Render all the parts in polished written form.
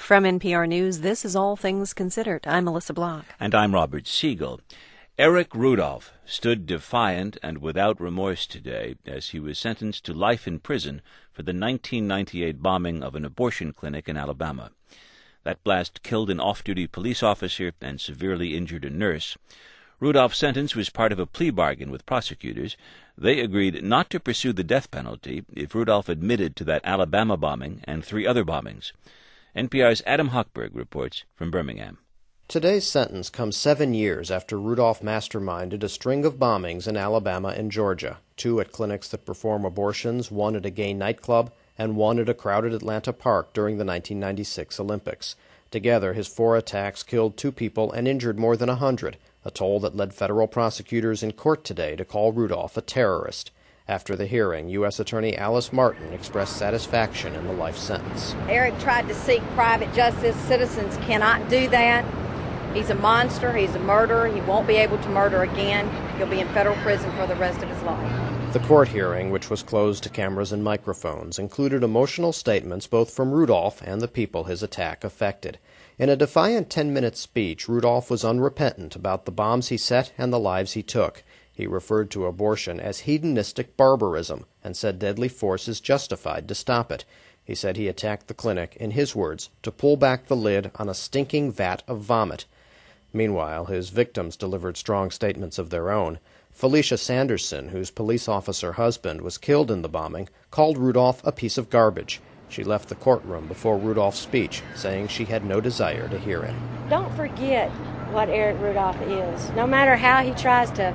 From NPR News, this is All Things Considered. I'm Melissa Block. And I'm Robert Siegel. Eric Rudolph stood defiant and without remorse today as he was sentenced to life in prison for the 1998 bombing of an abortion clinic in Alabama. That blast killed an off-duty police officer and severely injured a nurse. Rudolph's sentence was part of a plea bargain with prosecutors. They agreed not to pursue the death penalty if Rudolph admitted to that Alabama bombing and 3 other bombings. NPR's Adam Hochberg reports from Birmingham. Today's sentence comes 7 years after Rudolph masterminded a string of bombings in Alabama and Georgia, 2 at clinics that perform abortions, 1 at a gay nightclub, and 1 at a crowded Atlanta park during the 1996 Olympics. Together, his 4 attacks killed 2 people and injured more than 100, a toll that led federal prosecutors in court today to call Rudolph a terrorist. After the hearing, U.S. Attorney Alice Martin expressed satisfaction in the life sentence. Eric tried to seek private justice. Citizens cannot do that. He's a monster. He's a murderer. He won't be able to murder again. He'll be in federal prison for the rest of his life. The court hearing, which was closed to cameras and microphones, included emotional statements both from Rudolph and the people his attack affected. In a defiant 10-minute speech, Rudolph was unrepentant about the bombs he set and the lives he took. He referred to abortion as hedonistic barbarism and said deadly force is justified to stop it. He said he attacked the clinic, in his words, to pull back the lid on a stinking vat of vomit. Meanwhile, his victims delivered strong statements of their own. Felicia Sanderson, whose police officer husband was killed in the bombing, called Rudolph a piece of garbage. She left the courtroom before Rudolph's speech, saying she had no desire to hear it. Don't forget what Eric Rudolph is. No matter how he tries to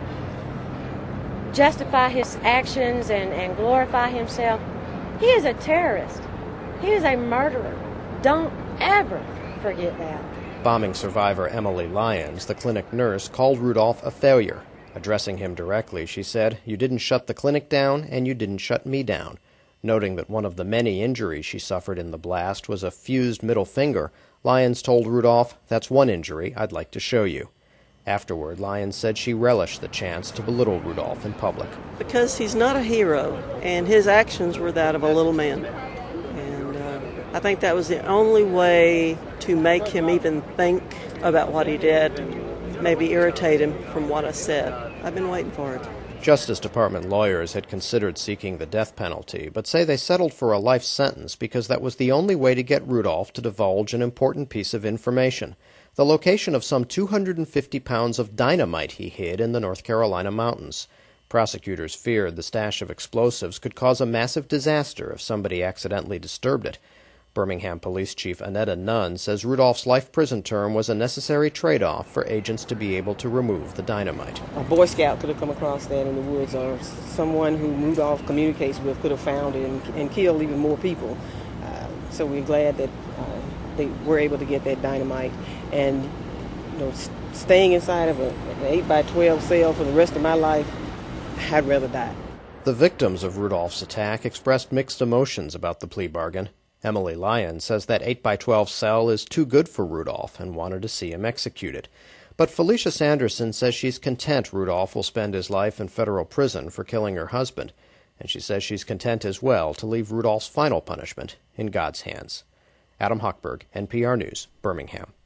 justify his actions and glorify himself, he is a terrorist. He is a murderer. Don't ever forget that. Bombing survivor Emily Lyons, the clinic nurse, called Rudolph a failure. Addressing him directly, she said, "You didn't shut the clinic down, and you didn't shut me down." Noting that one of the many injuries she suffered in the blast was a fused middle finger, Lyons told Rudolph, "That's one injury I'd like to show you." Afterward, Lyons said she relished the chance to belittle Rudolph in public. Because he's not a hero, and his actions were that of a little man. And I think that was the only way to make him even think about what he did, maybe irritate him from what I said. I've been waiting for it. Justice Department lawyers had considered seeking the death penalty, but say they settled for a life sentence because that was the only way to get Rudolph to divulge an important piece of information: the location of some 250 pounds of dynamite he hid in the North Carolina mountains. Prosecutors feared the stash of explosives could cause a massive disaster if somebody accidentally disturbed it. Birmingham Police Chief Annetta Nunn says Rudolph's life prison term was a necessary trade-off for agents to be able to remove the dynamite. A Boy Scout could have come across that in the woods, or someone who Rudolph communicates with could have found it and killed even more people. So we're glad that they were able to get that dynamite. And staying inside of an 8x12 cell for the rest of my life, I'd rather die. The victims of Rudolph's attack expressed mixed emotions about the plea bargain. Emily Lyons says that 8x12 cell is too good for Rudolph and wanted to see him executed. But Felicia Sanderson says she's content Rudolph will spend his life in federal prison for killing her husband, and she says she's content as well to leave Rudolph's final punishment in God's hands. Adam Hochberg, NPR News, Birmingham.